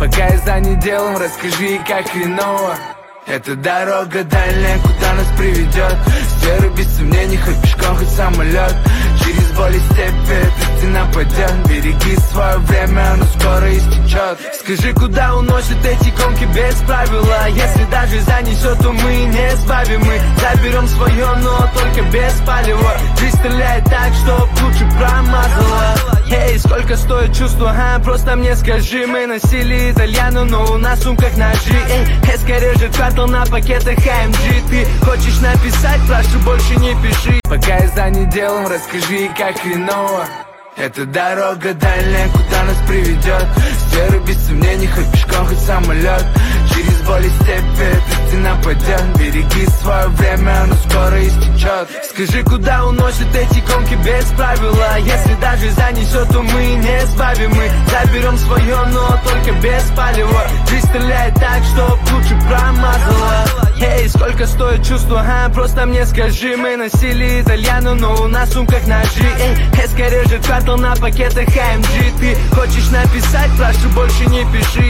Пока я занят делом, расскажи, как хреново. Эта дорога дальняя, куда нас приведет. С верой без сомнений, хоть пешком, хоть самолет. Через боль и степи эта стена падет. Береги свое время, оно скоро истечет. Скажи, куда уносят эти гонки без правила? Если даже занесет, то мы не сбавим. Мы заберем свое, но только без палева. Жизнь стреляет так, что лучше промазала. Эй, сколько стоит чувство, просто мне скажи. Мы носили итальяну, но у нас в сумках ножи. Эй, скорее же квартал на пакетах AMG. Ты хочешь написать, прошу, больше не пиши. Пока я занят делом, расскажи, как хреново. Эта дорога дальняя, куда нас приведет. С верой без сомнений, хоть пешком, хоть самолет. Через боль и степи эта стена падет. Береги свое время, оно скоро истечет. Скажи, куда уносят эти гонки без правила? Если даже занесет, то мы не сбавим. Мы заберем свое, но только без палева. Жизнь стреляет так, что лучше промазала. Эй, сколько стоит чувство, просто мне скажи. Мы носили итальяну, но у нас в сумках ножи. Эй, скорее же квартал на пакетах AMG. Ты хочешь написать, прошу, больше не пиши.